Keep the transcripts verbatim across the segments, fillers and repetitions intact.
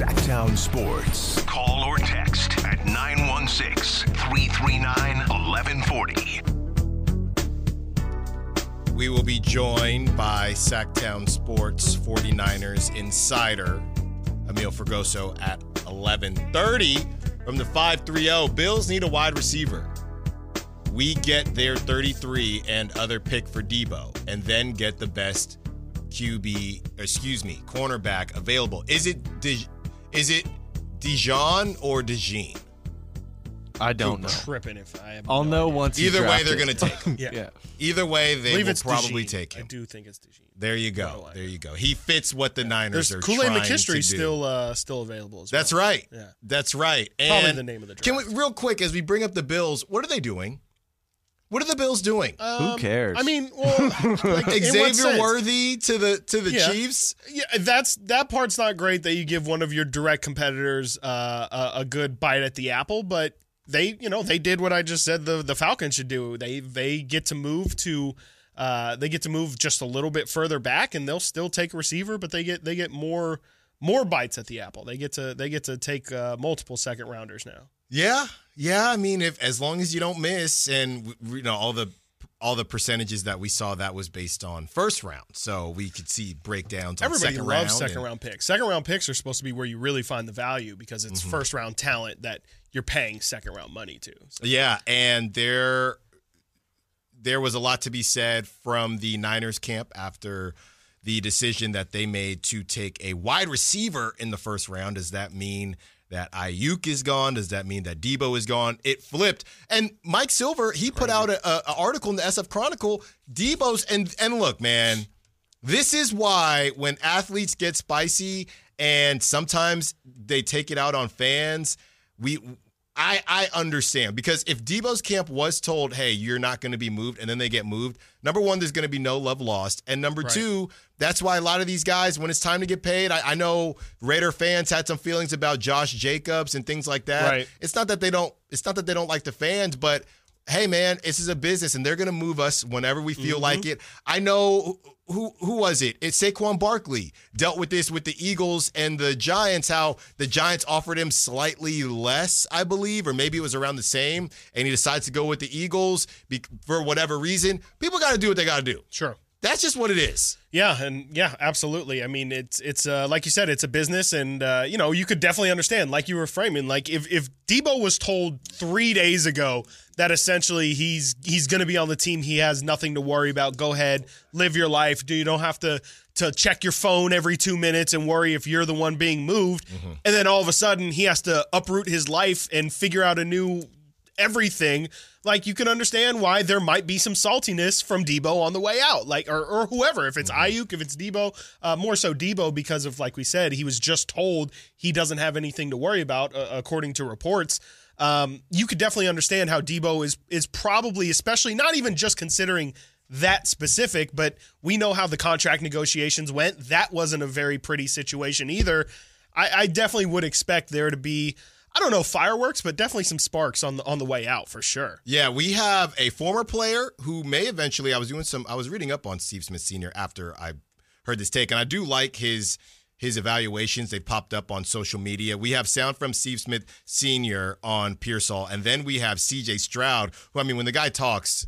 Sacktown Sports. Call or text at nine one six, three three nine, one one four zero. We will be joined by Sacktown Sports 49ers insider Emil Fergoso at eleven thirty from the five three zero. Bills need a wide receiver. We get their thirty-three and other pick for Debo and then get the best Q B, excuse me, cornerback available. Is it De, is it Dijon or DeJean? I don't know. Tripping if I have I'll no know idea. once. Either way, they're going to take him. Yeah. yeah. Either way, they will it's probably DeJean. take him. I do think it's DeJean. There you go. There you go. He fits what the Niners There's are Kool-Aid trying McKinstry to do. still uh, still available as well. That's right. Yeah. That's right. Probably And the name of the draft. Can we, real quick, as we bring up the Bills, what are they doing? What are the Bills doing? Um, Who cares? I mean, well, like, in what Xavier sense? Worthy to the to the Yeah. Chiefs? Yeah, that's that part's not great that you give one of your direct competitors uh, a, a good bite at the apple, but they, you know, they did what I just said the the Falcons should do. They they get to move to uh, they get to move just a little bit further back, and they'll still take a receiver, but they get they get more more bites at the apple. They get to they get to take uh, multiple second rounders now. Yeah, yeah. I mean, if as long as you don't miss, and you know all the all the percentages that we saw, that was based on first round, so we could see breakdowns. On Everybody second loves round second and, round picks. Second round picks are supposed to be where you really find the value because it's Mm-hmm. first round talent that you're paying second round money to. So. Yeah, and there there was a lot to be said from the Niners camp after the decision that they made to take a wide receiver in the first round. Does that mean that Ayuk is gone? Does that mean that Debo is gone? It flipped. And Mike Silver, he put out an article in the S F Chronicle, Debo's, and and look, man, this is why when athletes get spicy and sometimes they take it out on fans, we I, I understand, because if Debo's camp was told, hey, you're not going to be moved, and then they get moved, number one, there's going to be no love lost. And number Right. two, that's why a lot of these guys, when it's time to get paid, I, I know Raider fans had some feelings about Josh Jacobs and things like that. Right. It's not that they don't, it's not that they don't like the fans, but hey, man, this is a business, and they're going to move us whenever we feel Mm-hmm. like it. I know, who who was it? It's Saquon Barkley dealt with this with the Eagles and the Giants, how the Giants offered him slightly less, I believe, or maybe it was around the same, and he decides to go with the Eagles be, for whatever reason. People got to do what they got to do. Sure. That's just what it is. Yeah, and yeah, absolutely. I mean, it's it's uh, like you said, it's a business, and uh, you know, you could definitely understand, like you were framing, like if if Debo was told three days ago that essentially he's he's going to be on the team, he has nothing to worry about. Go ahead, live your life. Do you don't have to to check your phone every two minutes and worry if you're the one being moved, mm-hmm. and then all of a sudden he has to uproot his life and figure out a new everything. Like, you can understand why there might be some saltiness from Debo on the way out, like, or, or whoever. If it's mm-hmm. Ayuk, if it's Debo, uh, more so Debo, because of, like we said, he was just told he doesn't have anything to worry about, uh, according to reports. Um, you could definitely understand how Debo is is probably, especially not even just considering that specific, but we know how the contract negotiations went. That wasn't a very pretty situation either. I, I definitely would expect there to be, I don't know, fireworks, but definitely some sparks on the on the way out for sure. Yeah, we have a former player who may eventually, I was doing some, I was reading up on Steve Smith Senior after I heard this take, and I do like his his evaluations. They popped up on social media. We have sound from Steve Smith Senior on Pearsall, and then we have C J Stroud, who, I mean, when the guy talks,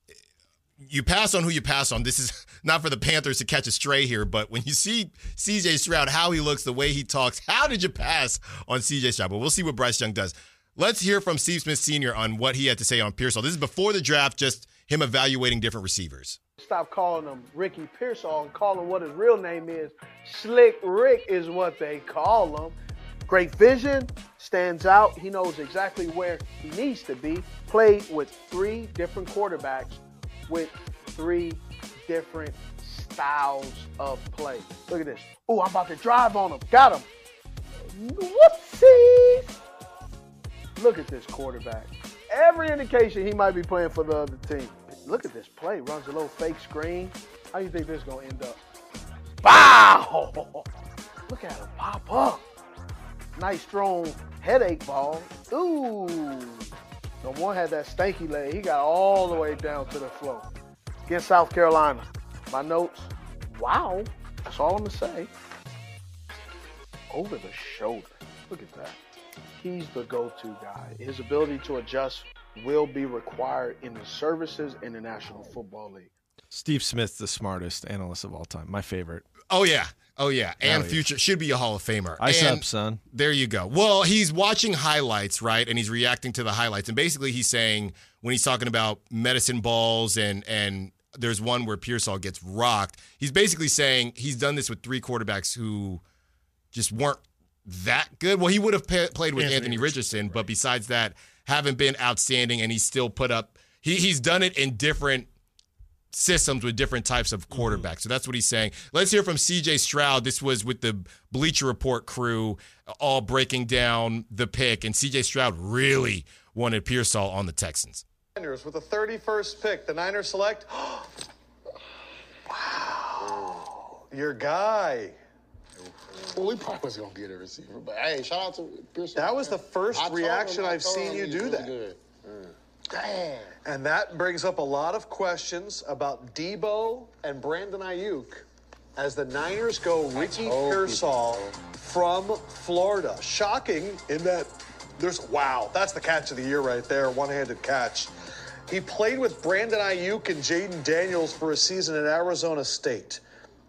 you pass on who you pass on. This is not for the Panthers to catch a stray here, but when you see C J Stroud, how he looks, the way he talks, how did you pass on C J Stroud? But we'll see what Bryce Young does. Let's hear from Steve Smith Senior on what he had to say on Pearsall. This is before the draft, just him evaluating different receivers. Stop calling him Ricky Pearsall and call him what his real name is. Slick Rick is what they call him. Great vision, stands out. He knows exactly where he needs to be. Played with three different quarterbacks with three different styles of play. Look at this. Oh, I'm about to drive on him. Got him. Whoopsie. Look at this quarterback. Every indication he might be playing for the other team. Look at this play. Runs a little fake screen. How do you think this is going to end up? Wow! Look at him pop up. Nice, strong headache ball. Ooh. No one had that stanky leg. He got all the way down to the floor. Against South Carolina. My notes, wow. That's all I'm going to say. over the shoulder. Look at that. He's the go-to guy. His ability to adjust will be required in the services in the National Football League. Steve Smith's the smartest analyst of all time. My favorite. Oh, yeah. Oh, yeah. And Oh, yeah. future should be a Hall of Famer. Ice and up, son. There you go. Well, he's watching highlights, right? And he's reacting to the highlights. And basically he's saying when he's talking about medicine balls and and there's one where Pearsall gets rocked, he's basically saying he's done this with three quarterbacks who just weren't that good. Well, he would have pa- played with Anthony Anthony Richardson, Richardson, but besides that, haven't been outstanding, and he's still put up he, – he's done it in different systems with different types of quarterbacks. Mm-hmm. So that's what he's saying. Let's hear from C J Stroud. This was with the Bleacher Report crew all breaking down the pick, and C J Stroud really wanted Pearsall on the Texans. With the thirty-first pick, the Niners select. Wow. Your guy. Well, we probably was going to get a receiver, but hey, shout out to Pearsall. That was the first I told reaction him- I I've told seen him you he do was that. Good. Mm. Damn. And that brings up a lot of questions about Debo and Brandon Ayuk as the Niners go Ricky told Pearsall people. from Florida. Shocking in that there's, wow, that's the catch of the year right there, one-handed catch. He played with Brandon Ayuk and Jaden Daniels for a season at Arizona State.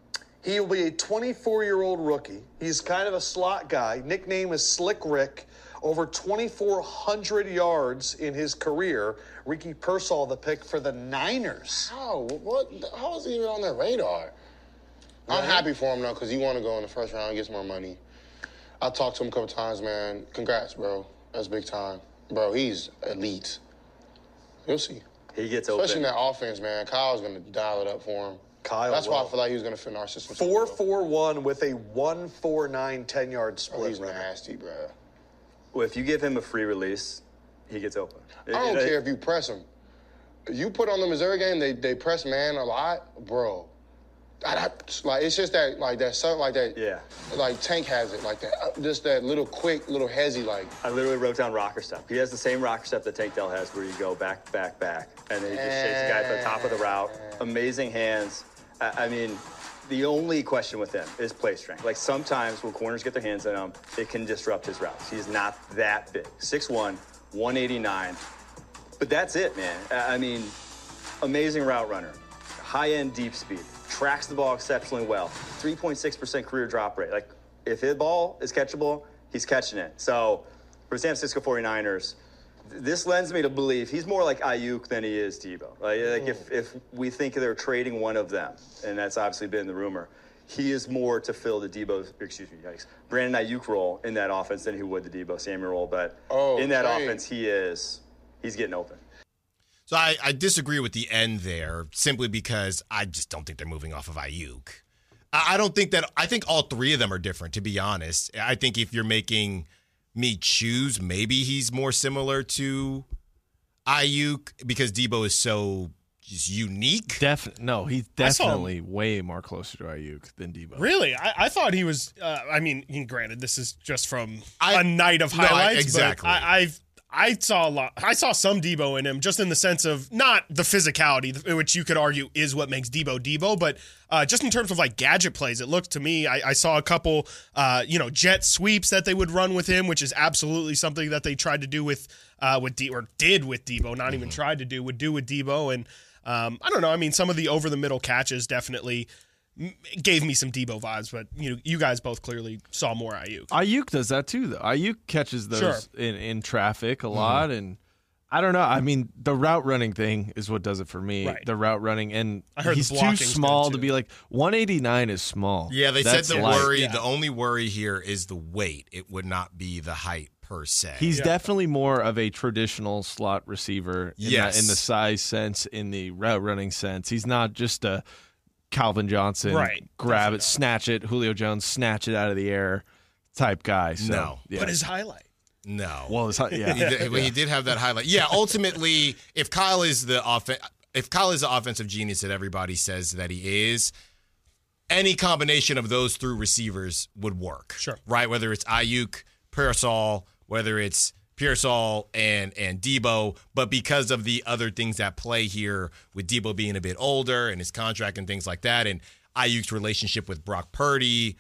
He will be a twenty-four-year-old rookie. He's kind of a slot guy. Nickname is Slick Rick. Over twenty-four hundred yards in his career. Ricky Pearsall, the pick for the Niners. How? What? How is he even on their radar? I'm happy for him, though, because he want to go in the first round and get some more money. I talked to him a couple times, man. Congrats, bro. That's big time. Bro, he's elite. You'll see. He gets Especially open. in that offense, man. Kyle's going to dial it up for him. Kyle That's why I will. feel like he was going to fit in our system. four four one with a one four nine ten-yard Oh, split. he's runner. nasty, bro. Well, if you give him a free release, he gets open. I don't care if you press him. You put on the Missouri game, they they press man a lot, bro. I, I, like it's just that like that something like that. Yeah. Like Tank has it like that. uh, Just that little quick, little hezzy like. I literally wrote down rocker step. He has the same rocker step that Tank Dell has, where you go back, back, back, and then he just shakes the guy at the top of the route. Amazing hands. I, I mean, the only question with him is play strength. Like sometimes when corners get their hands on him, it can disrupt his routes. He's not that big. six one, one eighty-nine. But that's it, man. I I mean, amazing route runner. High-end deep speed. Tracks the ball exceptionally well. three point six percent career drop rate. Like, if his ball is catchable, he's catching it. So, for San Francisco forty-niners, th- this lends me to believe he's more like Ayuk than he is Debo. Like, like if, if we think they're trading one of them, and that's obviously been the rumor, he is more to fill the Debo, excuse me, yikes, Brandon Ayuk role in that offense than he would the Debo Samuel role. But Oh, in that trade. offense, he is, he's getting open. So I, I disagree with the end there simply because I just don't think they're moving off of Ayuk. I, I don't think that – I think all three of them are different, to be honest. I think if you're making me choose, maybe he's more similar to Ayuk because Debo is so just unique. Def- no, he's I saw him- definitely way more closer to Ayuk than Debo. Really? I, I thought he was. Uh, I mean, granted, this is just from I- a night of No, I- highlights. exactly. But I, I've I saw a lot. I saw some Debo in him, just in the sense of not the physicality, which you could argue is what makes Debo Debo, but uh, just in terms of like gadget plays. It looked to me. I, I saw a couple, uh, you know, jet sweeps that they would run with him, which is absolutely something that they tried to do with uh, with D or did with Debo. Not even tried to do. Would do with Debo, and um, I don't know. I mean, some of the over the middle catches definitely gave me some Debo vibes, but you know, you guys both clearly saw more Ayuk. Ayuk does that too, though. Ayuk catches those Sure. in, in traffic a lot, and I don't know. I mean, the route running thing is what does it for me. Right. The route running, and I heard the he's too blocking's good, small too. to be like one eighty-nine is small. Yeah, they That's said the light. worry, Yeah. the only worry here is the weight. It would not be the height per se. He's Yeah. definitely more of a traditional slot receiver in, Yes. that, in the size sense, in the route running sense. He's not just a Calvin Johnson, Right. grab Definitely it, not. snatch it, Julio Jones, snatch it out of the air type guy. So, No. yeah. But his highlight. no. well, his, yeah. he, did, well, he did have that highlight. Yeah, ultimately, if Kyle is the off- if Kyle is the offensive genius that everybody says that he is, any combination of those three receivers would work. Sure. Right? Whether it's Ayuk, Pearsall, whether it's Pearsall and and Debo, but because of the other things at play here, with Debo being a bit older and his contract and things like that, and Ayuk's relationship with Brock Purdy,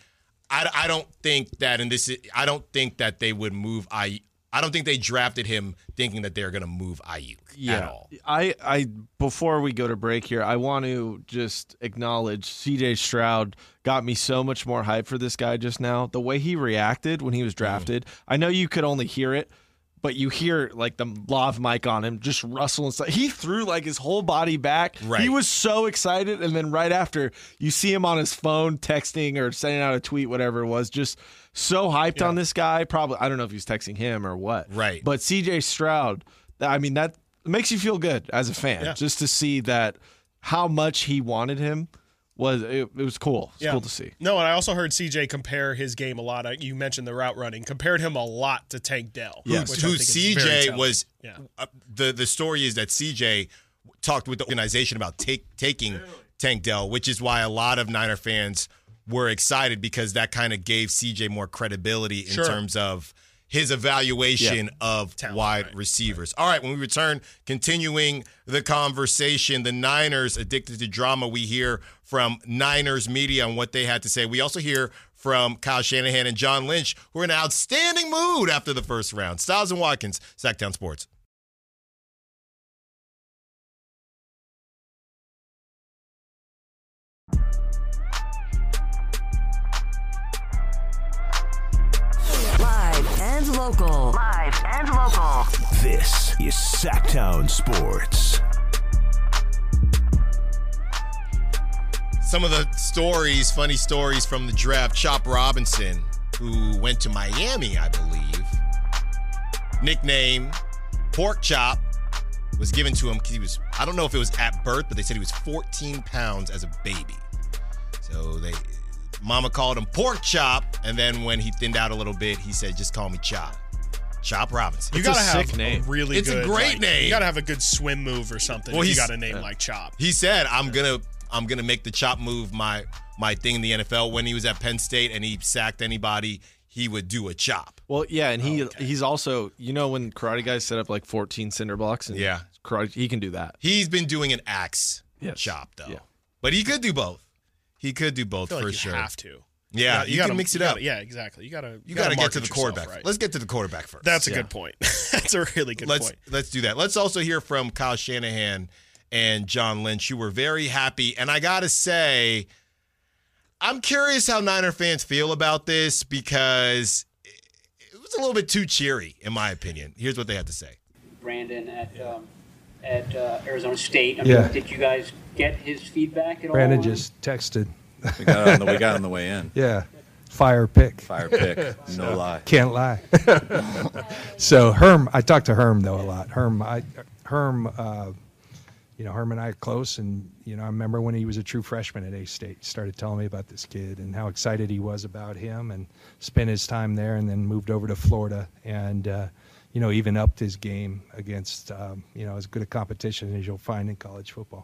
I, I don't think that, and this is, I don't think that they would move I. I don't think they drafted him thinking that they're going to move Ayuk yeah. at all. I, I before we go to break here, I want to just acknowledge C J Stroud got me so much more hype for this guy just now. The way he reacted when he was drafted, mm. I know you could only hear it, but you hear like the lav mic on him just rustle and stuff. He threw like his whole body back. Right. He was so excited, and then right after, you see him on his phone texting or sending out a tweet, whatever it was, just so hyped yeah. on this guy. Probably, I don't know if he's texting him or what. Right. But C J Stroud, I mean, that makes you feel good as a fan, yeah. just to see that how much he wanted him. Was it, it was cool. It's yeah. cool to see. No, and I also heard C J compare his game a lot. You mentioned the route running. Compared him a lot to Tank Dell. Yes. Which Who C J was yeah. uh, the the story is that C J talked with the organization about take, taking really? Tank Dell, which is why a lot of Niner fans were excited because that kind of gave C J more credibility in sure. terms of his evaluation yeah. of Talent, wide right, receivers. Right. All right, when we return, continuing the conversation, the Niners addicted to drama. We hear from Niners media on what they had to say. We also hear from Kyle Shanahan and John Lynch, who are in an outstanding mood after the first round. Styles and Watkins, Sacktown Sports. And local. Live and local. This is Sacktown Sports. Some of the stories, funny stories from the draft. Chop Robinson, who went to Miami, I believe. Nickname Pork Chop was given to him because he was, I don't know if it was at birth, but they said he was fourteen pounds as a baby. So they... Mama called him Pork Chop, and then when he thinned out a little bit, he said, just call me Chop. Chop Robinson. You it's gotta a have sick name. a really it's good... It's a great like, name. You gotta have a good swim move or something well, if you got a name uh, like Chop. He said, I'm gonna I'm gonna make the Chop move my my thing in the N F L. When he was at Penn State and he sacked anybody, he would do a chop. Well, yeah, and he oh, okay. he's also, you know, when karate guys set up like fourteen cinder blocks, and yeah, karate, he can do that. He's been doing an axe yes. chop though, yeah. but he could do both. He could do both I feel for like you sure. Have to. Yeah, you, you gotta, can mix it you up. Gotta, yeah, exactly. You gotta you, you gotta, gotta get to the yourself, quarterback. Right. Let's get to the quarterback first. That's a yeah. good point. That's a really good let's, point. Let's do that. Let's also hear from Kyle Shanahan and John Lynch, who were very happy. And I gotta say, I'm curious how Niner fans feel about this because it was a little bit too cheery, in my opinion. Here's what they had to say. Brandon at um, at uh, Arizona State. I yeah. mean, did you guys get his feedback at Brandon all? Brandon just texted. We got on the we got on the way in. Yeah. Fire pick. Fire pick. No so, lie. Can't lie. So Herm, I talked to Herm though a lot. Herm, I, Herm, uh, you know, Herm and I are close, and you know, I remember when he was a true freshman at A-State. He started telling me about this kid and how excited he was about him, and spent his time there, and then moved over to Florida, and uh, you know, even upped his game against um, you know, as good a competition as you'll find in college football.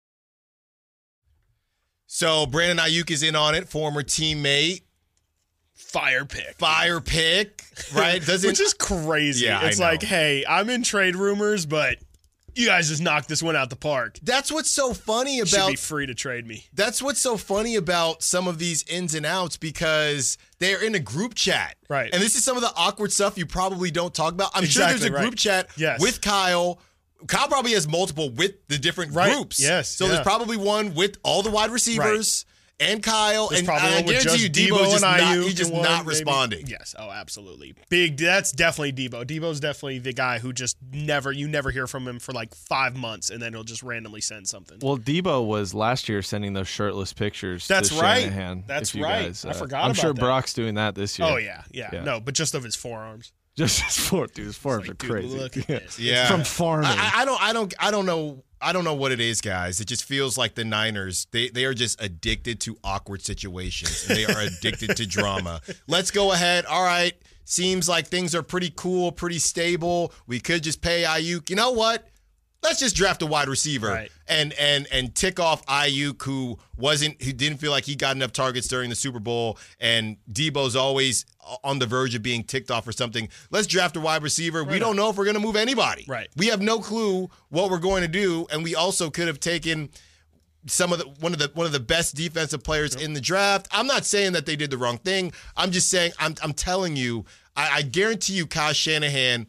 So Brandon Ayuk is in on it, former teammate. Fire pick. Fire pick, right? Doesn't, Which is crazy. Yeah, it's like, hey, I'm in trade rumors, but you guys just knocked this one out the park. That's what's so funny about... Should be free to trade me. That's what's so funny about some of these ins and outs because they're in a group chat. Right. And this is some of the awkward stuff you probably don't talk about. I'm exactly, sure there's a right. group chat yes. with Kyle. Kyle probably has multiple with the different right. groups. Yes. So yeah. there's probably one with all the wide receivers. Right. And Kyle, There's and probably I one with guarantee just you, Debo's Debo just and not, Ayuk he's just one, not maybe. responding. Yes, oh, absolutely. Big. That's definitely Debo. Debo's definitely the guy who just never, you never hear from him for like five months, and then he'll just randomly send something. Well, Debo was last year sending those shirtless pictures. That's to right. Shanahan, That's you right. Guys, I uh, forgot I'm about sure that. Brock's doing that this year. Oh yeah, yeah, yeah. No, but just of his forearms. Just his forearms, dude. His forearms like, are dude, crazy. Look at this. Yeah, from farming. I, I don't. I don't. I don't know. I don't know what it is, guys. It just feels like the Niners, they, they are just addicted to awkward situations. And they are addicted to drama. Let's go ahead. All right. Seems like things are pretty cool, pretty stable. We could just pay Ayuk. You know what? Let's just draft a wide receiver right. and and and tick off Ayuk, who wasn't, who didn't feel like he got enough targets during the Super Bowl, and Debo's always on the verge of being ticked off or something. Let's draft a wide receiver. Right we don't on. know if we're going to move anybody. Right. We have no clue what we're going to do, and we also could have taken some of the one of the one of the best defensive players yep. in the draft. I'm not saying that they did the wrong thing. I'm just saying I'm I'm telling you, I, I guarantee you, Kyle Shanahan,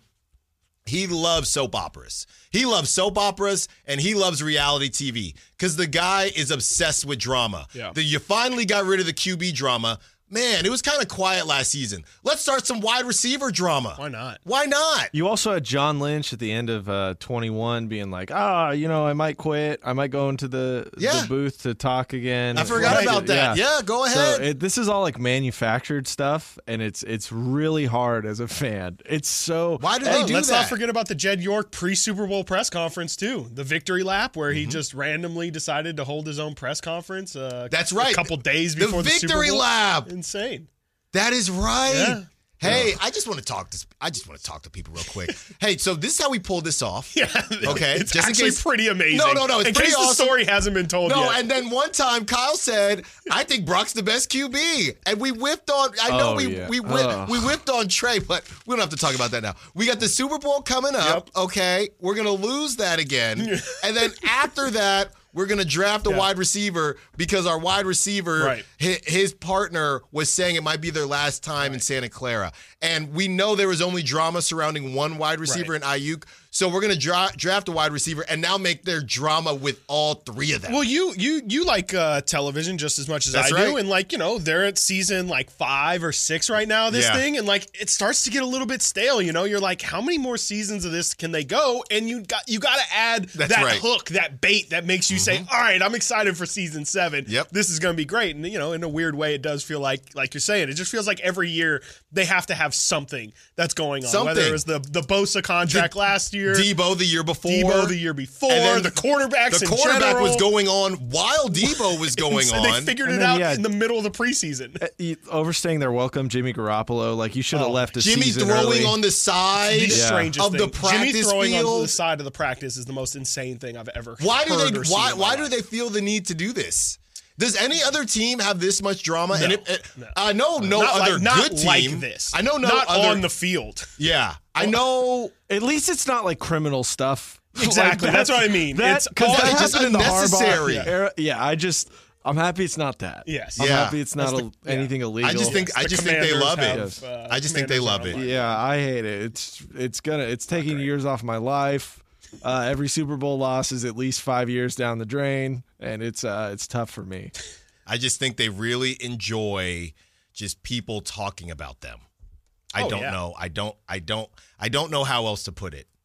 he loves soap operas. He loves soap operas and he loves reality T V because the guy is obsessed with drama. Yeah. The, you finally got rid of the Q B drama. Man, it was kind of quiet last season. Let's start some wide receiver drama. Why not? Why not? You also had John Lynch at the end of uh, twenty-one being like, ah, you know, I might quit. I might go into the, yeah. the booth to talk again. I forgot right. about that. Yeah, yeah go ahead. So it, this is all like manufactured stuff, and it's it's really hard as a fan. It's so. Why do oh, they do let's that? Let's not forget about the Jed York pre-Super Bowl press conference, too. The victory lap where he mm-hmm. just randomly decided to hold his own press conference. Uh, That's right. A couple days before the, the Super Bowl. The victory lap. Insane. That is right. Yeah. Hey, yeah. I just want to talk to I just want to talk to people real quick. Hey, so this is how we pulled this off. Yeah. Okay. It's just actually in case, pretty amazing. No, no, no. It's in pretty case awesome. The story hasn't been told no, yet. And then one time Kyle said, "I think Brock's the best Q B," and we whipped on. I know oh, we yeah. we whipped, oh. we whipped on Trey, but we don't have to talk about that now. We got the Super Bowl coming up. Yep. Okay, we're gonna lose that again, and then after that. We're going to draft a yeah. wide receiver because our wide receiver, right. his, his partner was saying it might be their last time right. in Santa Clara. And we know there was only drama surrounding one wide receiver right. in Ayuk. So we're going to dra- draft a wide receiver and now make their drama with all three of them. Well, you you you like uh, television just as much as That's I right. do. And, like, you know, they're at season, like, five or six right now, this yeah. thing. And, like, it starts to get a little bit stale, you know? You're like, how many more seasons of this can they go? And you got you got to add That's that right. hook, that bait that makes you mm-hmm. say, all right, I'm excited for season seven. Yep. This is going to be great. And, you know, in a weird way, it does feel like, like you're saying, it just feels like every year they have to have something that's going on. Something. Whether it was the, the Bosa contract the, last year. Debo the year before. Debo the year before. The quarterbacks The in quarterback general. was going on while Debo was going so on. They figured and it then, out yeah, in the middle of the preseason. Overstaying their welcome, Jimmy Garoppolo. Like, you should have oh, left a Jimmy season throwing early. on the side the yeah. strangest of thing. the practice Jimmy throwing field. onto the side of the practice is the most insane thing I've ever why do heard they or seen why in my why life. do they feel the need to do this? Does any other team have this much drama? No, and it, it, no. I know no not other like, not good team. like this. I know no not other on the field. Yeah, I know. At least it's not like criminal stuff. Exactly. Like that's, that's what I mean. That, it's because all, that it's just happened in the unnecessary. Harbaugh era. Yeah, I just I'm happy it's not that. Yes. I'm Yeah. happy it's not The, a, anything yeah. illegal. I just think Yes, I the just think they Commanders love it. have, uh, I just think they love Commanders it. are Yeah, I hate it. It's it's gonna it's taking years off my life. Uh, every Super Bowl loss is at least five years down the drain, and it's uh, it's tough for me. I just think they really enjoy just people talking about them. I Oh, don't yeah. know. I don't. I don't. I don't know how else to put it.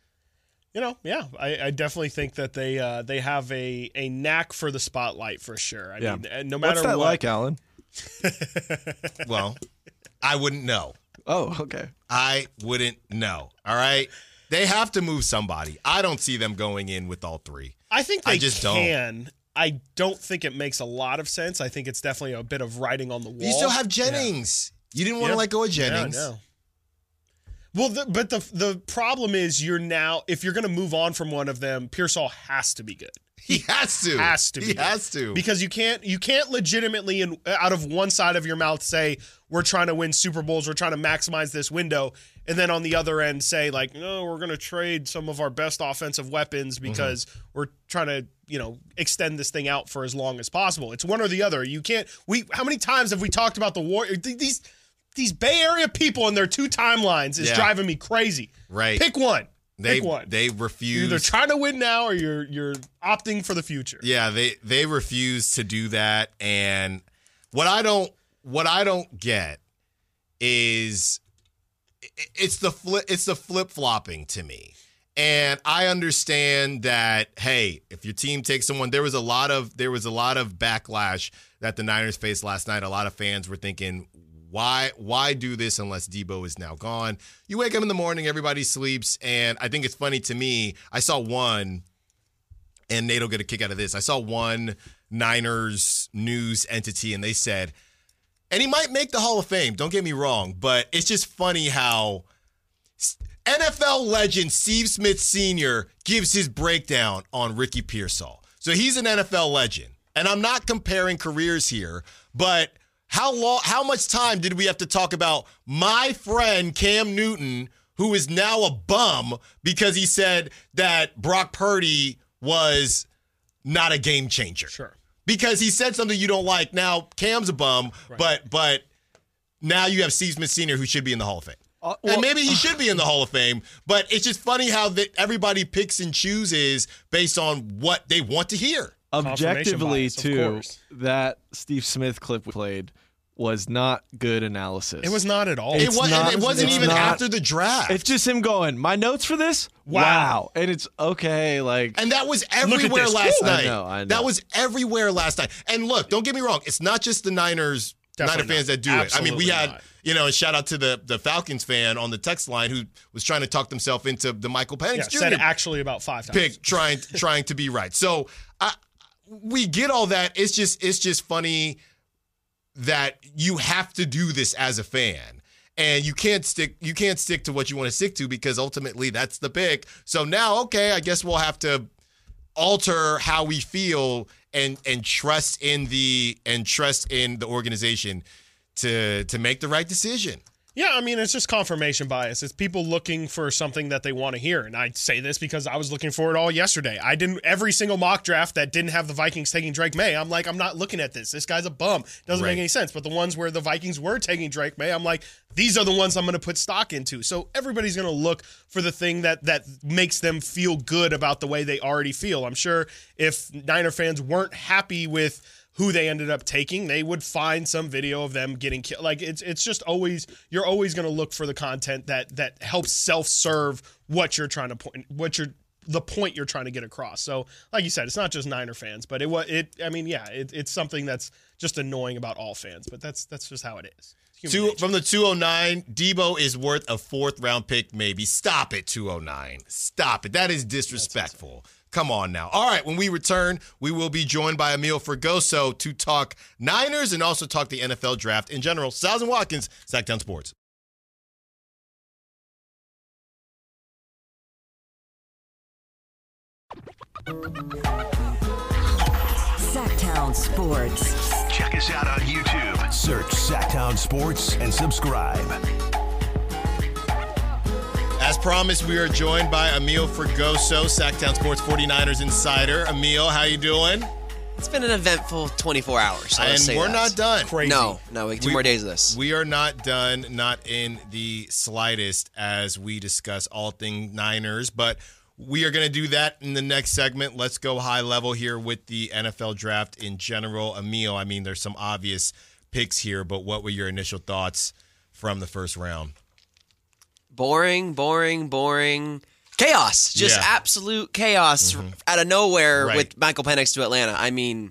You know, yeah, I, I definitely think that they uh, they have a, a knack for the spotlight for sure. I Yeah. mean, and no matter What's that what, like, Alan? Well, I wouldn't know. Oh, okay. I wouldn't know. All right. They have to move somebody. I don't see them going in with all three. I think they I just don't. can. I don't think it makes a lot of sense. I think it's definitely a bit of writing on the wall. You still have Jennings. You didn't want Yeah. to let go of Jennings. Yeah, no. Well, the, but the the problem is you're now if you're going to move on from one of them, Pearsall has to be good. He has to. Has to be. He good. has to. Because you can't you can't legitimately in, out of one side of your mouth say we're trying to win Super Bowls, we're trying to maximize this window, and then on the other end say like, no, we're going to trade some of our best offensive weapons because mm-hmm. we're trying to, you know, extend this thing out for as long as possible. It's one or the other. You can't. We how many times have we talked about the war? These these Bay Area people and their two timelines is Yeah. driving me crazy. Right. Pick one. They Pick one. they You're refuse. either trying to win now or you're you're opting for the future. Yeah, they they refuse to do that. And what I don't what I don't get is it's the flip it's the flip flopping to me. And I understand that, hey, if your team takes someone, there was a lot of there was a lot of backlash that the Niners faced last night. A lot of fans were thinking, why why do this unless Debo is now gone? You wake up in the morning, everybody sleeps, and I think it's funny to me. I saw one, and Nate will get a kick out of this. I saw one Niners news entity, and they said, and he might make the Hall of Fame, don't get me wrong, but it's just funny how N F L legend Steve Smith Senior gives his breakdown on Ricky Pearsall. So he's an N F L legend, and I'm not comparing careers here, but how long, how much time did we have to talk about my friend Cam Newton, who is now a bum because he said that Brock Purdy was not a game changer. Sure. Because he said something you don't like. Now, Cam's a bum, right. but but now you have Steve Smith Senior who should be in the Hall of Fame. Uh, well, and maybe he should be in the Hall of Fame, but it's just funny how that everybody picks and chooses based on what they want to hear. Objectively, bias, too, that Steve Smith clip we played was not good analysis. It was not at all. It, was, not, and it wasn't even not, after the draft. It's just him going, my notes for this? Wow. wow. And it's okay. like, And that was everywhere last Ooh. night. I know, I know. That was everywhere last night. And look, don't get me wrong. It's not just the Niners, Definitely Niner fans not. that do Absolutely it. I mean, we had, not. you know, a shout out to the, the Falcons fan on the text line who was trying to talk themselves into the Michael Penix yeah, Junior said it actually about five times. Pick, trying, trying to be right. So I, we get all that. It's just, it's just funny that you have to do this as a fan, and you can't stick you can't stick to what you want to stick to because ultimately that's the pick. So now, okay, I guess we'll have to alter how we feel and and trust in the and trust in the organization to to make the right decision. Yeah, I mean, it's just confirmation bias. It's people looking for something that they want to hear. And I say this because I was looking for it all yesterday. I didn't, every single mock draft that didn't have the Vikings taking Drake May, I'm like, I'm not looking at this. This guy's a bum. Doesn't right. make any sense. But the ones where the Vikings were taking Drake May, I'm like, these are the ones I'm going to put stock into. So everybody's going to look for the thing that that makes them feel good about the way they already feel. I'm sure if Niner fans weren't happy with who they ended up taking, they would find some video of them getting killed. Like it's it's just always, you're always going to look for the content that that helps self-serve what you're trying to point, what you're the point you're trying to get across. So, like you said, it's not just Niner fans, but it was it. I mean, yeah, it, it's something that's just annoying about all fans, but that's that's just how it is. Two, from the two oh nine, Debo is worth a fourth round pick, maybe. Stop it, two oh nine. Stop it. That is disrespectful. Come on now. All right, when we return, we will be joined by Emil Fergoso to talk Niners and also talk the N F L draft in general. Styles and Watkins, Sacktown Sports. Sacktown Sports. Check us out on YouTube. Search Sacktown Sports and subscribe. As promised, we are joined by Emil Fergoso, Sacktown Sports forty-niners insider. Emil, how you doing? It's been an eventful twenty-four hours. And say we're that. not done. Crazy. No, no, we have two we, more days of this. We are not done, not in the slightest, as we discuss all things Niners. But we are going to do that in the next segment. Let's go high level here with the N F L draft in general. Emil, I mean, there's some obvious picks here, but what were your initial thoughts from the first round? Boring, boring, boring. Chaos. Just yeah. absolute chaos mm-hmm. out of nowhere right. with Michael Penix to Atlanta. I mean,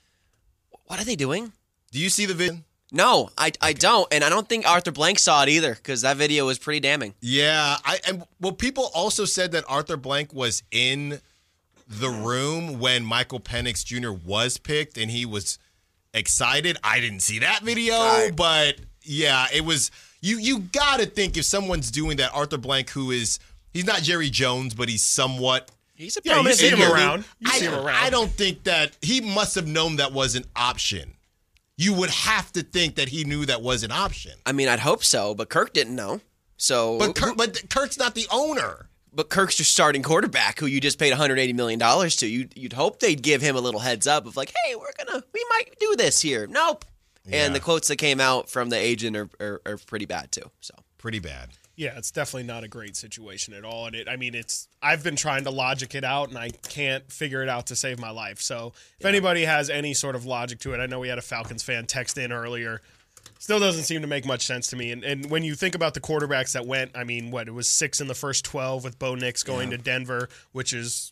what are they doing? Do you see the vision? No, I, I don't. And I don't think Arthur Blank saw it either because that video was pretty damning. Yeah. I and well, people also said that Arthur Blank was in the room when Michael Penix Junior was picked and he was excited. I didn't see that video, right. but yeah, it was... You you got to think if someone's doing that, Arthur Blank, who is, he's not Jerry Jones, but he's somewhat. He's a yeah, you see him around. You I, see him around. I don't think that, he must have known that was an option. You would have to think that he knew that was an option. I mean, I'd hope so, but Kirk didn't know. So, But, Kirk, but Kirk's not the owner. But Kirk's your starting quarterback who you just paid one hundred eighty million dollars to. You'd, you'd hope they'd give him a little heads up of like, hey, we're going to, we might do this here. Nope. Yeah. And the quotes that came out from the agent are, are, are pretty bad too. So pretty bad. Yeah, it's definitely not a great situation at all. And it, I mean, it's I've been trying to logic it out, and I can't figure it out to save my life. So if yeah. anybody has any sort of logic to it, I know we had a Falcons fan text in earlier. Still doesn't seem to make much sense to me. And, and when you think about the quarterbacks that went, I mean, what, it was six in the first twelve with Bo Nix going yeah. to Denver, which is,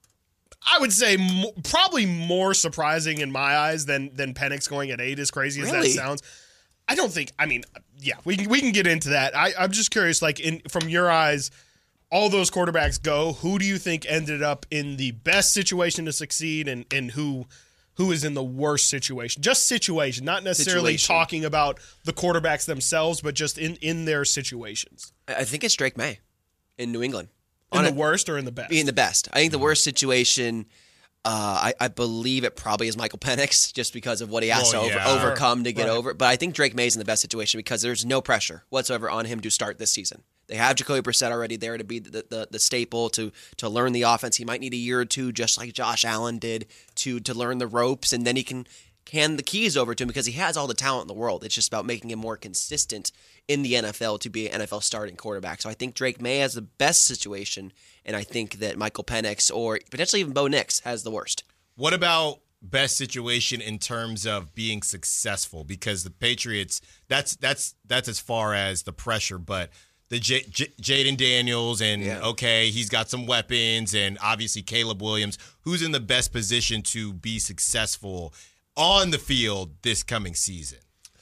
I would say, mo- probably more surprising in my eyes than than Penix going at eight, as crazy as really? that sounds. I don't think, I mean, yeah, we can, we can get into that. I, I'm just curious, like, in from your eyes, all those quarterbacks go, who do you think ended up in the best situation to succeed and, and who who is in the worst situation? Just situation, not necessarily situation. talking about the quarterbacks themselves, but just in, in their situations. I think it's Drake May in New England. In the worst or in the best? In the best. I think the worst situation, uh, I, I believe it probably is Michael Penix, just because of what he has well, to yeah. over, overcome to get right. over it. But I think Drake May's in the best situation because there's no pressure whatsoever on him to start this season. They have Jacoby Brissett already there to be the, the, the staple to to learn the offense. He might need a year or two, just like Josh Allen did, to to learn the ropes, and then he can hand the keys over to him because he has all the talent in the world. It's just about making him more consistent in the N F L to be an N F L starting quarterback. So I think Drake May has the best situation, and I think that Michael Penix or potentially even Bo Nix has the worst. What about best situation in terms of being successful? Because the Patriots, that's that's that's as far as the pressure, but the J- J- Jaden Daniels and Yeah. okay, he's got some weapons, and obviously Caleb Williams, who's in the best position to be successful on the field this coming season?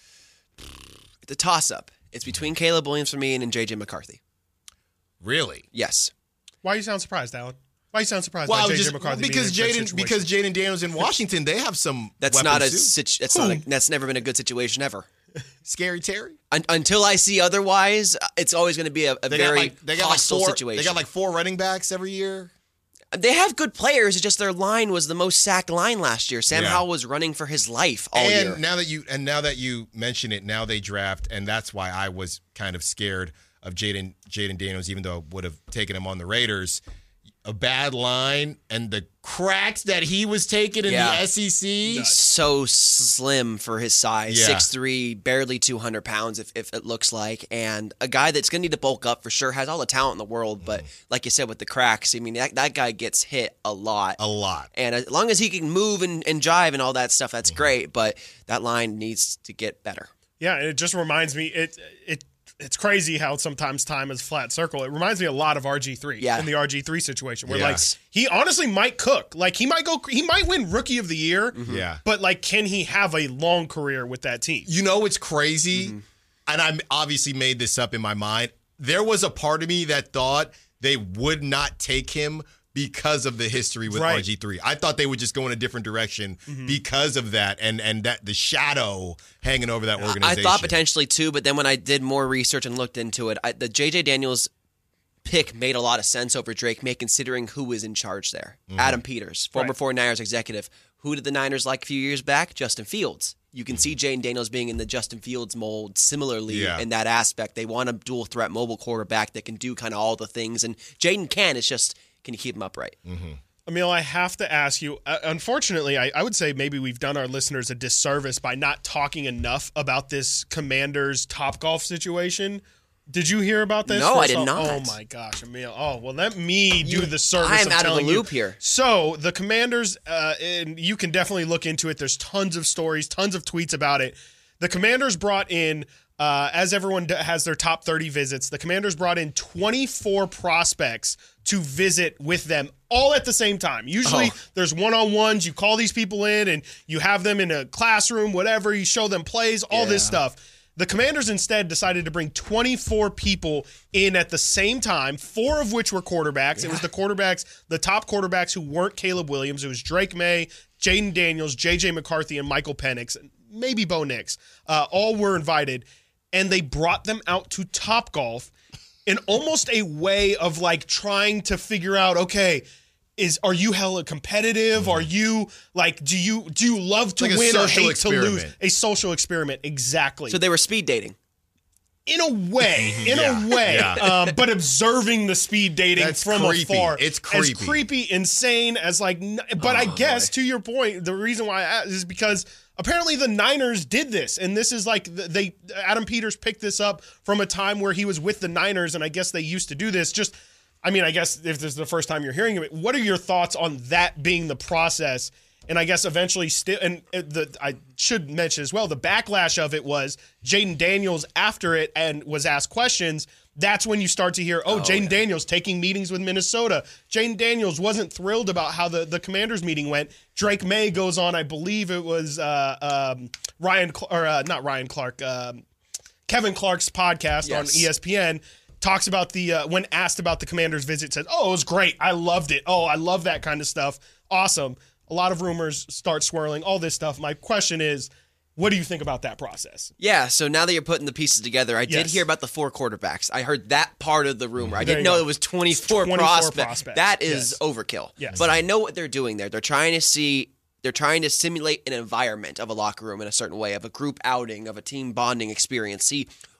The toss-up. It's between Caleb Williams for me and J J McCarthy. Really? Yes. Why you sound surprised, Alan? Why you sound surprised Well, by J J just McCarthy? because being in a good Jaden situation? because Jaden Daniels in Washington, they have some. That's weapons not a too. situ- that's Who? not a, that's never been a good situation ever. Scary Terry. Un- until I see otherwise, it's always going to be a, a They very got like they got like hostile four. situation. They got like four running backs every year. They have good players. It's just their line was the most sacked line last year. Sam Yeah. Howell was running for his life all and year. now that you and now that you mention it, now they draft, and that's why I was kind of scared of Jaden Jaden Daniels, even though I would have taken him on the Raiders. A bad line and the cracks that he was taking in Yeah. the S E C. So slim for his size, Yeah. six three, barely two hundred pounds if, if it looks like, and a guy that's going to need to bulk up for sure, has all the talent in the world, but like you said with the cracks, I mean, that, that guy gets hit a lot. A lot. And as long as he can move and, and jive and all that stuff, that's great, but that line needs to get better. Yeah, and it just reminds me it it it's crazy how sometimes time is a flat circle. It reminds me a lot of R G three Yeah. in the R G three situation where Yeah. like he honestly might cook. Like he might go he might win rookie of the year. Yeah. But like can he have a long career with that team? You know what's crazy? And I obviously made this up in my mind. There was a part of me that thought they would not take him because of the history with Right. R G three. I thought they would just go in a different direction Mhm. because of that and and that the shadow hanging over that I organization. thought potentially too, but then when I did more research and looked into it, I, the J J Daniels pick made a lot of sense over Drake May, considering who was in charge there. Mhm. Adam Peters, former Right. 49ers executive. Who did the Niners like a few years back? Justin Fields. You can see Jaden Daniels being in the Justin Fields mold similarly Yeah. in that aspect. They want a dual threat mobile quarterback that can do kind of all the things, and Jaden can. It's just, can you keep him upright? Emil, I have to ask you. Uh, unfortunately, I, I would say maybe we've done our listeners a disservice by not talking enough about this Commanders Topgolf situation. Did you hear about this? No, I First did off- not. Oh my gosh, Emil. Oh well, let me do You- the service. I am of out of the telling you. loop here. So the Commanders, uh, and you can definitely look into it. There's tons of stories, tons of tweets about it. The Commanders brought in, uh, as everyone d- has their top thirty visits, the Commanders brought in twenty-four prospects to visit with them all at the same time. Usually Oh. there's one-on-ones. You call these people in and you have them in a classroom, whatever. You show them plays, all this Yeah. stuff. The Commanders instead decided to bring twenty-four people in at the same time, four of which were quarterbacks. It was the quarterbacks, the top quarterbacks who weren't Caleb Williams. It was Drake May, Jaden Daniels, J J McCarthy, and Michael Penix, maybe Bo Nix. Uh, all were invited, and they brought them out to Topgolf in almost a way of like trying to figure out, okay, is are you hella competitive? Are you like do you do you love to Like a win or social hate to lose? experiment. A social experiment, exactly. So they were speed dating. in a way, in Yeah, a way, yeah. um, but observing the speed dating That's from creepy. afar, It's as creepy. creepy, insane as like. n- But I guess to your point, the reason why I asked is because apparently the Niners did this, and this is like th- they Adam Peters picked this up from a time where he was with the Niners, and I guess they used to do this. Just, I mean, I guess if this is the first time you're hearing of it, what are your thoughts on that being the process? And I guess eventually still, and uh, the I should mention as well, the backlash of it was Jaden Daniels after it and was asked questions. That's when you start to hear, oh, Oh, Jaden yeah. Daniels taking meetings with Minnesota. Jaden Daniels wasn't thrilled about how the, the Commanders meeting went. Drake May goes on, I believe it was uh, um, Ryan, Cl- or uh, not Ryan Clark, um, Kevin Clark's podcast on Yes. E S P N. Talks about the, uh, when asked about the Commanders visit, said, oh, it was great. I loved it. Oh, I love that kind of stuff. Awesome. A lot of rumors start swirling, all this stuff. My question is, what do you think about that process? Yeah, so now that you're putting the pieces together, I did Yes. hear about the four quarterbacks. I heard that part of the rumor. I There didn't you know go. it was twenty-four, twenty-four prospects. prospects. That is Yes. overkill. Yes. But I know what they're doing there. They're trying to see, they're trying to simulate an environment of a locker room in a certain way, of a group outing, of a team bonding experience. See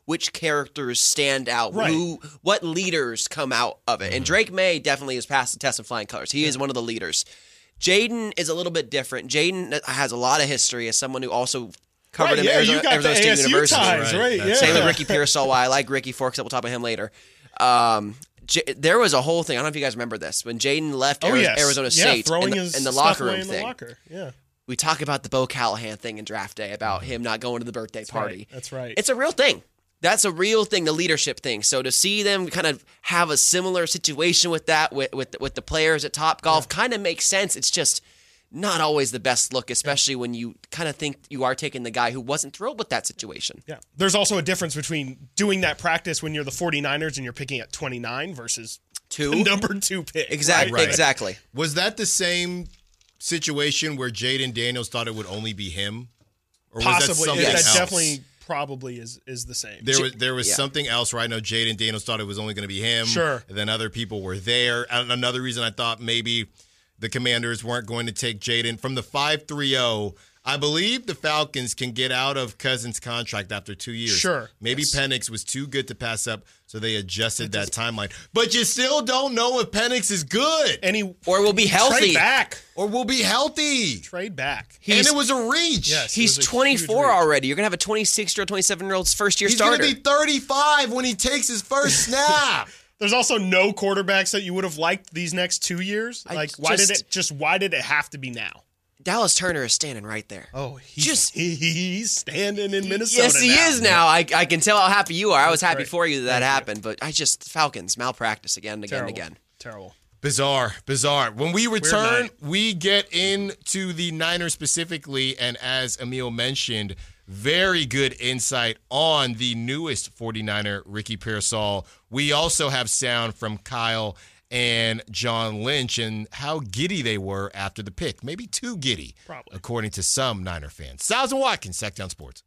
which characters stand out, Right. who, what leaders come out of it. And Drake May definitely has passed the test of flying colors. He is one of the leaders. Jaden is a little bit different. Jaden has a lot of history as someone who also covered Right, him yeah, at Arizona, you got Arizona the State A S U University. ties, right, yeah. Same with Ricky Pearsall. Why I like Ricky Forks, we'll talk about him later. Um, J- there was a whole thing. I don't know if you guys remember this when Jaden left Oh, Ari- yes. Arizona Yeah, State throwing and the, his and the stuff locker away room in the thing. locker. Yeah. We talk about the Bo Callahan thing in draft day about him not going to the birthday That's party. right. That's right. It's a real thing. That's a real thing, the leadership thing. So to see them kind of have a similar situation with that, with with, with the players at Topgolf, yeah. kind of makes sense. It's just not always the best look, especially when you kind of think you are taking the guy who wasn't thrilled with that situation. Yeah. There's also a difference between doing that practice when you're the 49ers and you're picking at twenty-nine versus two the number two pick. Exactly. Right? Exactly. Was that the same situation where Jaden Daniels thought it would only be him? Or Possibly. was that something That else? definitely probably is is the same. There was there was Yeah. something else where I know Jaden Daniels thought it was only going to be him. Sure. And then other people were there. And another reason I thought maybe the Commanders weren't going to take Jaden from the five three oh. I believe the Falcons can get out of Cousins' contract after two years. Sure. Maybe Yes. Penix was too good to pass up, so they adjusted that timeline. But you still don't know if Penix is good. And he or will be healthy. Trade back. Or will be healthy. Trade back. And it was a reach. Yes, it He's was a twenty-four huge reach. already. You're going to have a twenty-six-year-old, twenty-seven-year-old's first-year He's starter. going to be thirty-five when he takes his first snap. There's also no quarterbacks that you would have liked these next two years. I Like, why did just- it just why did it have to be now? Dallas Turner is standing right there. Oh, he's Just- he's standing in Minnesota. Yes, he now. is now. I, I can tell how happy you are. I was That's happy great. for you that that Thank you. happened, but I just Falcons malpractice again and again Terrible. and again. Terrible. Bizarre, bizarre. When we return, night. we get into the Niners specifically, and as Emil mentioned, very good insight on the newest 49er, Ricky Pearsall. We also have sound from Kyle and John Lynch and how giddy they were after the pick. Maybe too giddy, Probably. according to some Niner fans. Styles and Watkins, Sacktown Sports.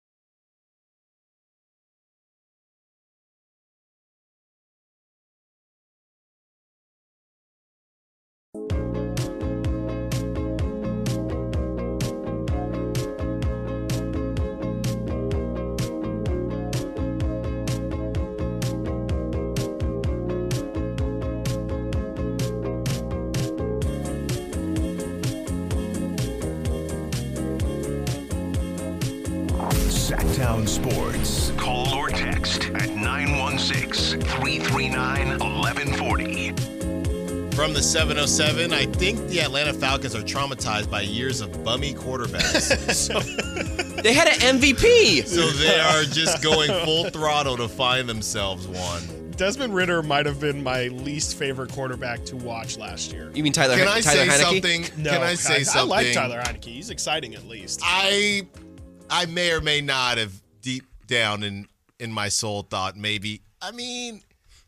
Sacktown Sports. Call or text at nine one six, three three nine, one one four zero. From the seven oh seven, I think the Atlanta Falcons are traumatized by years of bummy quarterbacks. so, They had an M V P. so they are just going full throttle to find themselves one. Desmond Ritter might have been my least favorite quarterback to watch last year. You mean Tyler, Can I Tyler say Heineke? something? No, Can I say something? I like Tyler Heineke. He's exciting at least. I I may or may not have deep down in in my soul thought maybe. I mean,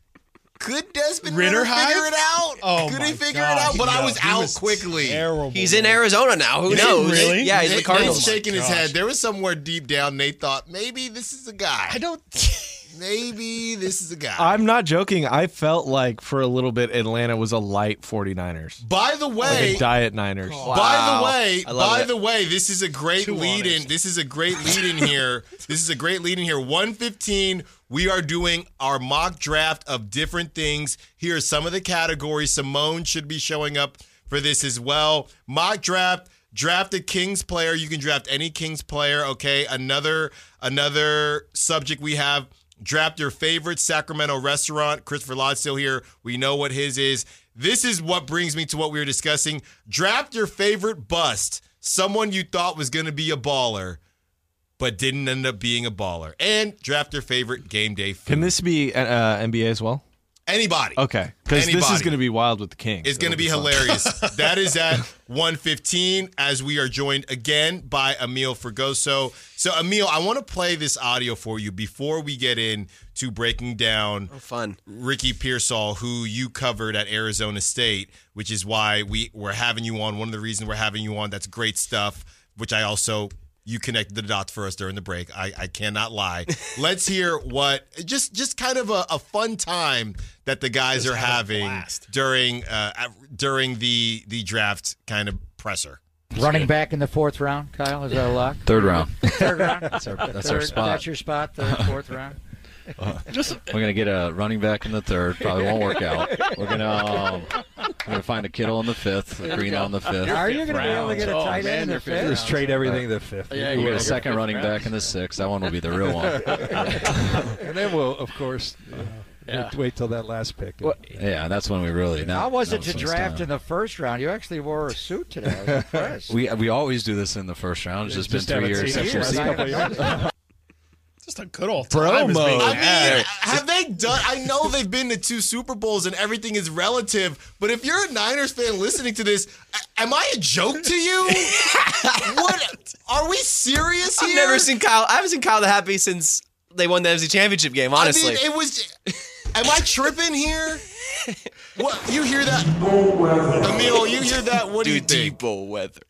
could Desmond Ritter Ritter figure Hive? it out? Oh could my he figure God. it out? But No, I was he out was quickly. Terrible. He's in Arizona now. Who Is he knows? really? Yeah, he's Nate- the Cardinals. Nate's shaking his Gosh. head. There was somewhere deep down Nate thought maybe this is a guy. I don't. Maybe this is a guy. I'm not joking. I felt like for a little bit Atlanta was a light 49ers. By the Like way, a diet Niners. Wow. By the way, I love by it. the way, this is a great Too lead in. honest. This is a great lead in here. This is a great lead in here. one fifteen, we are doing our mock draft of different things. Here are some of the categories. Simone should be showing up for this as well. Mock draft, draft a Kings player. You can draft any Kings player, okay? Another another subject we have, draft your favorite Sacramento restaurant. Christopher Lott's still here. We know what his is. This is what brings me to what we were discussing. Draft your favorite bust. Someone you thought was going to be a baller, but didn't end up being a baller. And draft your favorite game day food. Can this be uh, N B A as well? Anybody. Okay. Because this is Anybody. going to be wild with the Kings. It's going to It'll be fun. hilarious. That is at one fifteen as we are joined again by Emil Fergoso. So, Emil, I want to play this audio for you before we get in to breaking down Oh, fun. Ricky Pearsall, who you covered at Arizona State, which is why we, we're having you on. One of the reasons we're having you on, that's great stuff, which I also... You connected the dots for us during the break. I, I cannot lie. Let's hear what just just kind of a, a fun time that the guys Just are have a having blast. during uh, during the the draft kind of presser. Running back in the fourth round, Kyle, is that a lock? Third round. Third round. That's our, that's Third, our spot. That's your spot, third, fourth round. Uh, we're gonna get a running back in the third. Probably won't work out. We're gonna um, we're gonna find a Kittle in the fifth, a Greeno in the fifth. Are you gonna be able to get a Oh, tight end in the fifth? Just trade everything to the fifth. Yeah, We'll you get a get second fifth running round. back in the sixth. That one will be the real one. And then we'll, of course, uh, Yeah. wait, wait till that last pick. Well, Yeah, that's when we really. Now, How was now it to it's draft time. in the first round? You actually wore a suit today. I was impressed. We we always do this in the first round. It's just, Just been three haven't years seen it since in we've a seen couple it. years. Just a good old time. is Promo. being I had. mean, have they done? I know they've been to two Super Bowls and everything is relative, but if you're a Niners fan listening to this, a- am I a joke to you? What? Are we serious here? I've never seen Kyle. I haven't seen Kyle that happy since they won the N F C Championship game. Honestly, I mean, it was. Am I tripping here? What? You hear that? Emil, you hear that? What do you Dude, think? Debo weather.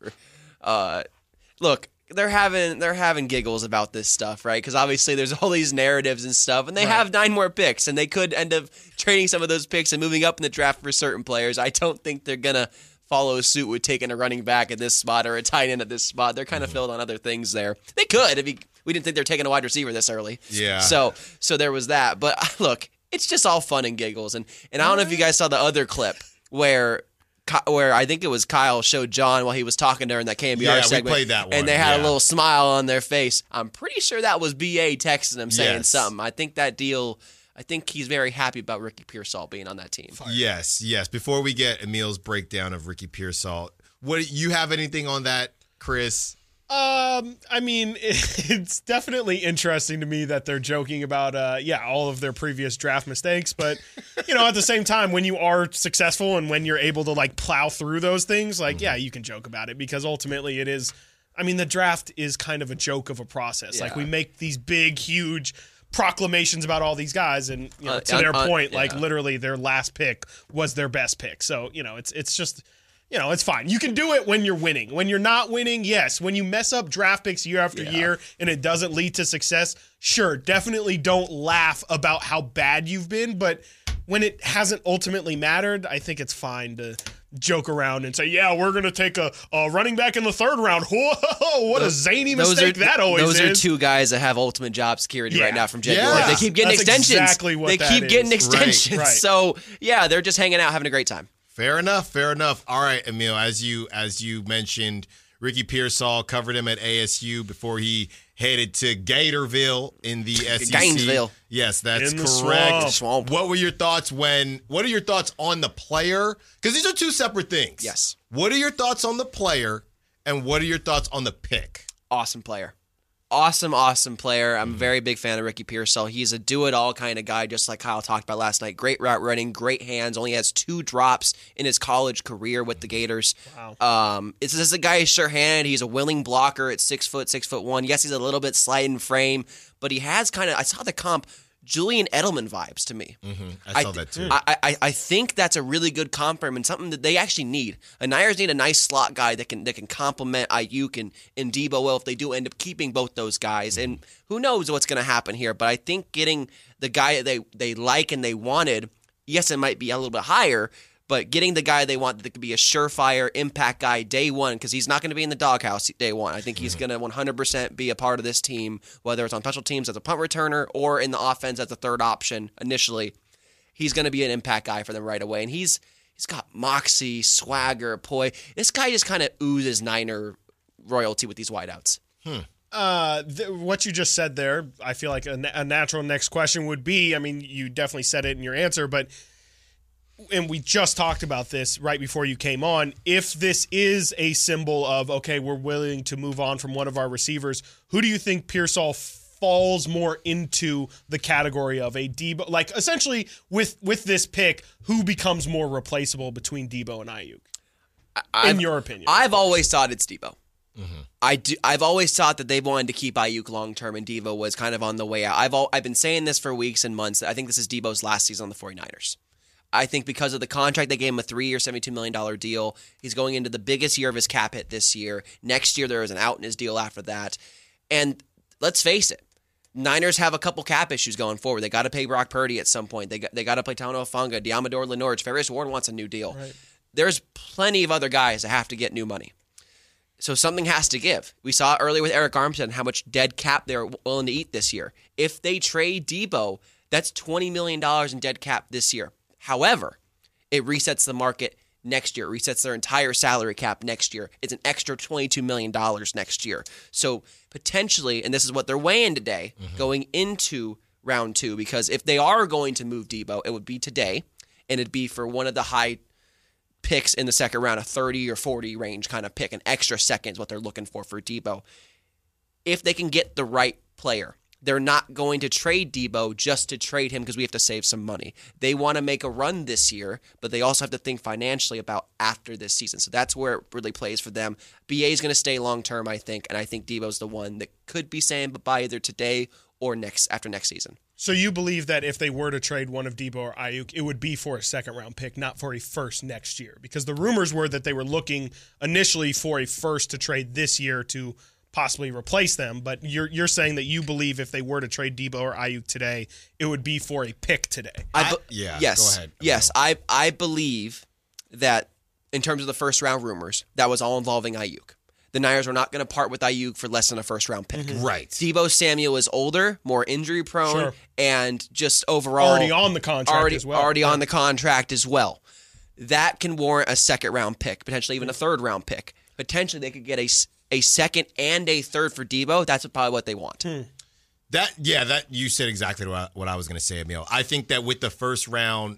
Uh, look, they're having they're having giggles about this stuff, right? Because obviously there's all these narratives and stuff, and they Right. have nine more picks, and they could end up trading some of those picks and moving up in the draft for certain players. I don't think they're gonna follow suit with taking a running back at this spot or a tight end at this spot. They're kind of filled on other things there. They could. I mean, we didn't think they were taking a wide receiver this early. Yeah. So so there was that. But look, it's just all fun and giggles. And and I don't know if you guys saw the other clip where Ky- where I think it was Kyle showed John while he was talking during that K M B R Yeah, we segment. played that one, And they had yeah. a little smile on their face. I'm pretty sure that was B A texting him saying Yes. something. I think that deal, I think he's very happy about Ricky Pearsall being on that team. Yes, yes. Before we get Emil's breakdown of Ricky Pearsall, what you have anything on that, Chris? Um, I mean, it's definitely interesting to me that they're joking about, uh, yeah, all of their previous draft mistakes. But, you know, at the same time, when you are successful and when you're able to, like, plow through those things, like, yeah, you can joke about it because ultimately it is, I mean, the draft is kind of a joke of a process. Like, Yeah. we make these big, huge proclamations about all these guys. And, you know, Uh, to uh, their uh, point, like, yeah. literally their last pick was their best pick. So, you know, it's it's just... You know, it's fine. You can do it when you're winning. When you're not winning, yes. When you mess up draft picks year after Yeah. year and it doesn't lead to success, sure, definitely don't laugh about how bad you've been. But when it hasn't ultimately mattered, I think it's fine to joke around and say, yeah, we're going to take a, a running back in the third round. Whoa, what a zany Those mistake are, that always those is. are two guys that have ultimate job security Yeah. right now from Yeah. January. They keep getting That's extensions. exactly what they that keep getting is. Right, extensions. right. So, yeah, they're just hanging out, having a great time. Fair enough, fair enough. All right, Emil, as you as you mentioned, Ricky Pearsall covered him at A S U before he headed to Gatorville in the S E C. Gainesville. Yes, that's In the correct. swamp. Swamp. What were your thoughts when what are your thoughts on the player? Because these are two separate things. Yes. What are your thoughts on the player and what are your thoughts on the pick? Awesome player. Awesome, awesome player. I'm a very big fan of Ricky Pearsall. He's a do-it-all kind of guy, just like Kyle talked about last night. Great route running, great hands. Only has two drops in his college career with the Gators. Wow. Um, it's just a guy who's sure-handed. He's a willing blocker at six foot, six foot one. Yes, he's a little bit slight in frame, but he has kind of. I saw the comp. Julian Edelman vibes to me. Mm-hmm. I saw th- that too. I, I I think that's a really good compliment and something that they actually need. The Niners need a nice slot guy that can that can complement Ayuk and, and Debo well if they do end up keeping both those guys. And who knows what's going to happen here. But I think getting the guy that they, they like and they wanted, yes, it might be a little bit higher, but getting the guy they want that could be a surefire impact guy day one, because he's not going to be in the doghouse day one. I think he's going to one hundred percent be a part of this team, whether it's on special teams as a punt returner or in the offense as a third option initially. He's going to be an impact guy for them right away. And he's he's got moxie, swagger, poise. This guy just kind of oozes Niner royalty with these wideouts. Hmm. Uh, th- what you just said there, I feel like a, na- a natural next question would be, I mean, you definitely said it in your answer, but and we just talked about this right before you came on, if this is a symbol of, okay, we're willing to move on from one of our receivers, who do you think Pearsall falls more into the category of a Debo? Like, essentially, with with this pick, who becomes more replaceable between Debo and Ayuk? I've, in your opinion? I've always thought it's Debo. Mm-hmm. I do, I've always thought that they wanted to keep Ayuk long term, and Debo was kind of on the way out. I've all, I've been saying this for weeks and months. I think this is Debo's last season on the 49ers. I think because of the contract, they gave him a three-year, seventy-two million dollars deal. He's going into the biggest year of his cap hit this year. Next year, there is an out in his deal after that. And let's face it, Niners have a couple cap issues going forward. They got to pay Brock Purdy at some point. They got, they got to play Tano Afonga, Diamador Lenore. Farius Ward wants a new deal. Right. There's plenty of other guys that have to get new money. So something has to give. We saw earlier with Eric Armstead how much dead cap they're willing to eat this year. If they trade Debo, that's twenty million dollars in dead cap this year. However, it resets the market next year. It resets their entire salary cap next year. It's an extra twenty-two million dollars next year. So potentially, and this is what they're weighing today, mm-hmm. going into round two, because if they are going to move Debo, it would be today, and it'd be for one of the high picks in the second round, a thirty or forty range kind of pick, an extra second is what they're looking for for Debo. If they can get the right player, they're not going to trade Debo just to trade him because we have to save some money. They want to make a run this year, but they also have to think financially about after this season. So that's where it really plays for them. B A is going to stay long-term, I think, and I think Debo's the one that could be saying bye-bye either today or next after next season. So you believe that if they were to trade one of Debo or Ayuk, it would be for a second-round pick, not for a first next year? Because the rumors were that they were looking initially for a first to trade this year to possibly replace them. But you're you're saying that you believe if they were to trade Debo or Ayuk today, it would be for a pick today. I be- I, yeah, yes, go ahead. Yes, I I believe that in terms of the first-round rumors, that was all involving Ayuk. The Niners were not going to part with Ayuk for less than a first-round pick. Mm-hmm. Right. Debo Samuel is older, more injury-prone, Sure. and just overall Already on the contract already, as well. Already Yeah. on the contract as well. That can warrant a second-round pick, potentially even a third-round pick. Potentially they could get a, s- a second and a third for Debo. That's probably what they want. Hmm. That yeah, that you said exactly what I, what I was going to say, Emil. I think that with the first round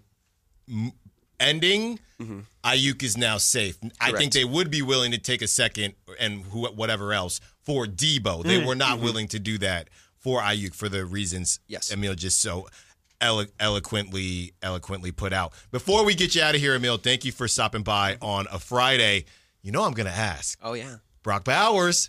m- ending, mm-hmm. Ayuk is now safe. Correct. I think they would be willing to take a second and who, whatever else for Debo. They mm-hmm. were not mm-hmm. willing to do that for Ayuk for the reasons yes. Emil just so elo- eloquently eloquently put out. Before we get you out of here, Emil, thank you for stopping by on a Friday. You know I'm going to ask. Oh, yeah. Brock Bowers,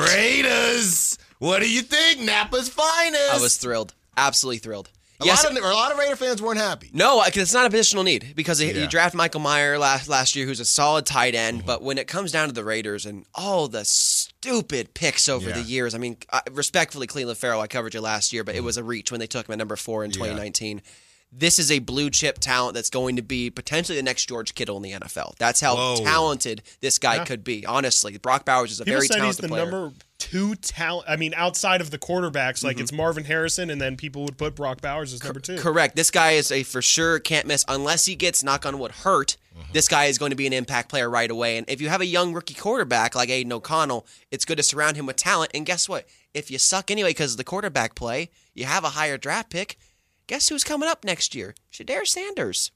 Raiders. What do you think? Napa's finest. I was thrilled. Absolutely thrilled. A, yes, lot of, a lot of Raider fans weren't happy. No, because it's not a positional need. Because Yeah. you draft Michael Meyer last last year, who's a solid tight end. Mm-hmm. But when it comes down to the Raiders and all the stupid picks over Yeah. the years, I mean, I, respectfully, Cleveland Farrell, I covered you last year, but mm-hmm. it was a reach when they took him at number four in twenty nineteen. Yeah. This is a blue chip talent that's going to be potentially the next George Kittle in the N F L. That's how Whoa. talented this guy Yeah. could be. Honestly, Brock Bowers is a People very said talented he's the player. number two talent. I mean, outside of the quarterbacks, like Mhm. it's Marvin Harrison, and then people would put Brock Bowers as number two. Correct. This guy is a for sure can't miss unless he gets, knock on wood, hurt. Mm-hmm. This guy is going to be an impact player right away. And if you have a young rookie quarterback like Aiden O'Connell, it's good to surround him with talent. And guess what? If you suck anyway because of the quarterback play, you have a higher draft pick. Guess who's coming up next year? Shedeur Sanders.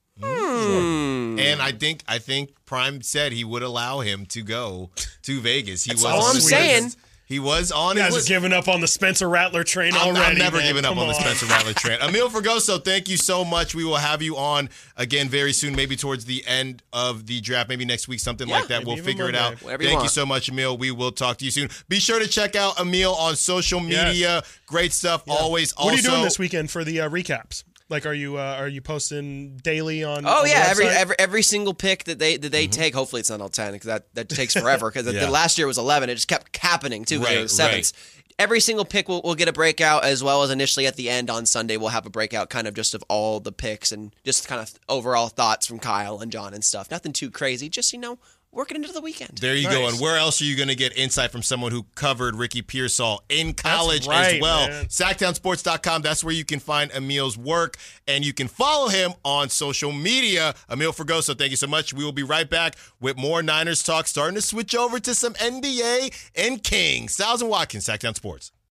Hmm. And I think I think Prime said he would allow him to go to Vegas. He That's was all I'm he saying. Was, he was on You his guys list. are giving up on the Spencer Rattler train I'm, already. I'm never man. giving up Come on, the on. Spencer Rattler train. Emil Fergoso, thank you so much. We will have you on again very soon, maybe towards the end of the draft, maybe next week, something Yeah, like that. maybe We'll even figure it Monday. out. Whatever you Thank you want. so much, Emil. We will talk to you soon. Be sure to check out Emil on social Yes. media. Great stuff, Yeah. always. What are you Also- doing this weekend for the uh, recaps? Like, are you uh, are you posting daily on? Oh on the yeah, every website? every every single pick that they that they Mm-hmm. take. Hopefully it's not all ten because that, that takes forever. Because Yeah. the last year was eleven. It just kept happening too. Because Right, it was sevens. Every single pick will will get a breakout, as well as initially at the end on Sunday we'll have a breakout, kind of just of all the picks and just kind of overall thoughts from Kyle and John and stuff. Nothing too crazy. Just you know working into the weekend. There you Nice. go. And where else are you going to get insight from someone who covered Ricky Pearsall in college right, as well? man. Sacktown Sports dot com. That's where you can find Emil's work. And you can follow him on social media. Emil Fergoso, thank you so much. We will be right back with more Niners talk, starting to switch over to some N B A and Kings. Styles and Watkins, Sacktown Sports.